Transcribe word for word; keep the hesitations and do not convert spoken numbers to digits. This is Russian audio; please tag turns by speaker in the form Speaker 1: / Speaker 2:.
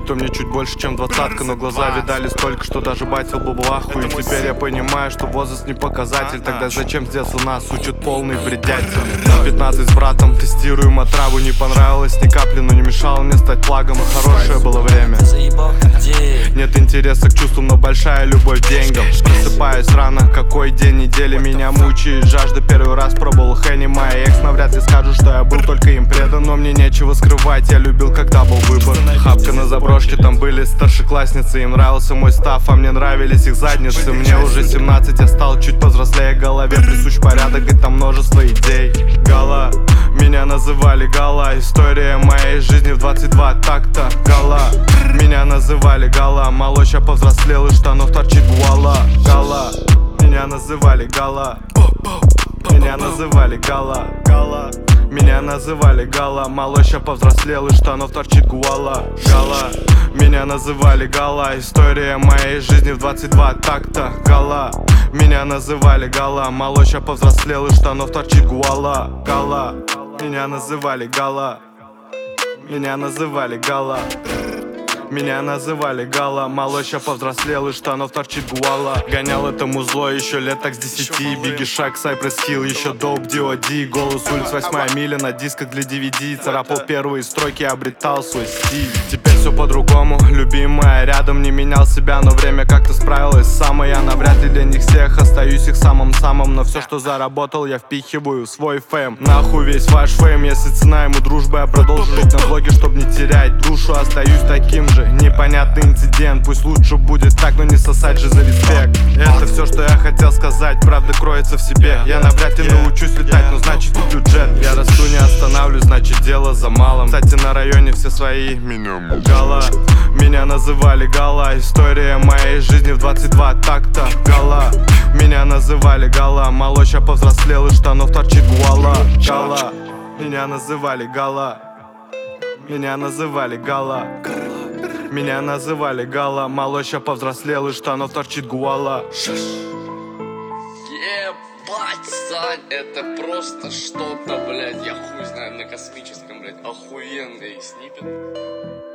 Speaker 1: то мне чуть больше, чем двадцатка. Но глаза видали столько, что даже батил был в аху. И теперь я понимаю, что возраст не показатель. Тогда зачем с детства нас учат полный бредятель? На пятнадцать с братом тестируем отраву. Не понравилось ни капли, но не мешало мне стать флагом. Хорошее было время. Нет интереса к чувствам, но большая любовь к деньгам. Просыпаюсь рано, какой день недели меня мучает жажда. Первый раз пробовал Хенни, моя экс навряд ли скажут, что я был только им предан. Но мне нечего скрывать, я любил, когда был выбор. Хапка на заброшке, там были старшеклассницы. Им нравился мой став, а мне нравились их задницы. Мне уже семнадцать, я стал чуть повзрослее. Голове присущ порядок, и там множество идей. Гала, меня называли Гала. История моей жизни в двадцать два такта. Гала, меня называли Гала. Малой ща повзрослел, из штанов торчит гуала. Гала, меня называли Гала. Меня называли Гала. Гала, меня называли Гала. Малой ща повзрослел, из штанов торчит гуала. Гала, меня называли Гала. История моей жизни в двадцать два такта. Гала, меня называли Гала. Малой ща повзрослел, из штанов торчит гуала. Гала, меня называли Гала. Меня называли Гала. Меня называли Гала. Малой ща повзрослел, из штанов торчит гуала. Гонял это музло еще лет так с десяти. Бигги Шаг, Сайпресс Хилл, еще доп, ди о ди. Голос улиц, восьмая миля на дисках для ди ви ди. Царапал первые строки, обретал свой стиль. Теперь все по-другому, любимая рядом. Не менял себя, но время как-то справилось само. Я навряд ли для них всех остаюсь их самым-самым. Но все, что заработал, я впихиваю в свой фэм. Нахуй весь ваш фэм, если цена ему дружбы. Я продолжу жить на блоге, чтоб не терять душу. Остаюсь таким же. Непонятный инцидент, пусть лучше будет так, но не сосать же за респект. Это все, что я хотел сказать, правда кроется в себе. Я навряд ли научусь летать, но значит куплю джет. Я расту, не останавливаюсь, значит дело за малым. Кстати, на районе все свои. Гала, меня называли Гала. История моей жизни в двадцать два такта. Гала, меня называли Гала. Малой ща повзрослел, из штанов торчит гуала. Гала, меня называли Гала. Меня называли Гала. Меня называли Гала. Малой ща повзрослел, из штанов торчит гуала.
Speaker 2: Ебать, Сань, это просто что-то, блядь, я хуй знаю, на космическом, блядь, охуенный снипет.